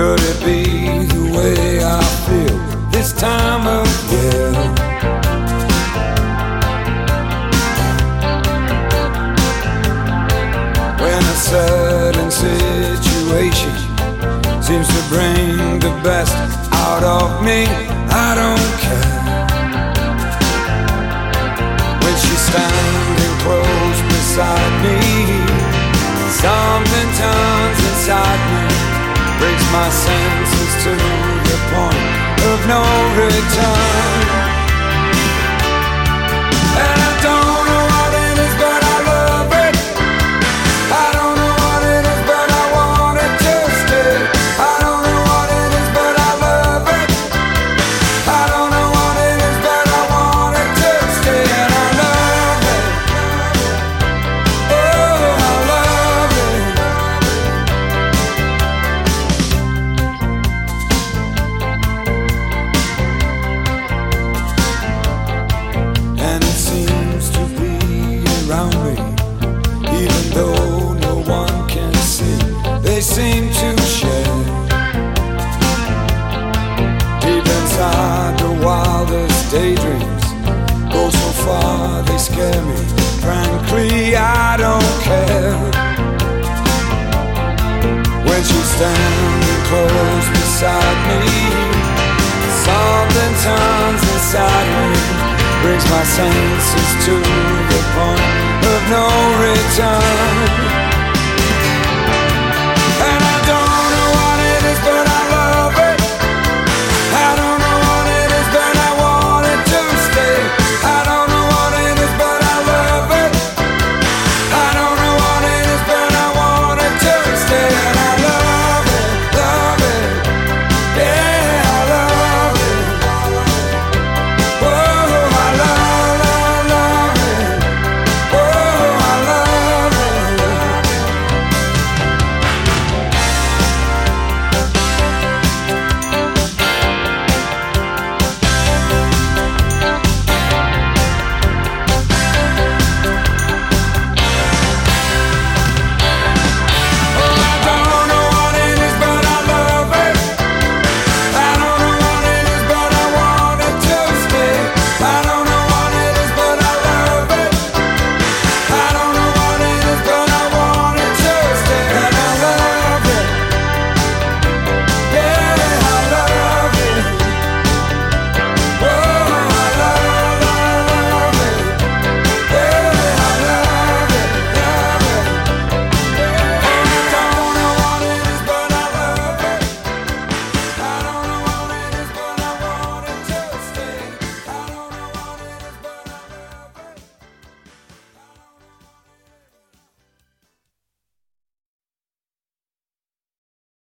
Could it be the way I feel this time of year? When a certain situation seems to bring the best out of me, I don't care. When she's standing close beside me, something turns inside me, brings my senses to the point of no return. And I don't know what it is, but I love it. I don't know what it is, but I want it to stay. I don't know what it is, but I love it. I don't know what it is, but I want it to stay. And I love it. Oh, I love it. And it seems to be around me, even though no one can see. They seem to share deep inside the wildest daydreams. Go so far, they scare me. Frankly, I don't care. When she's standing close beside me, something turns inside me, brings my senses to the point of no return.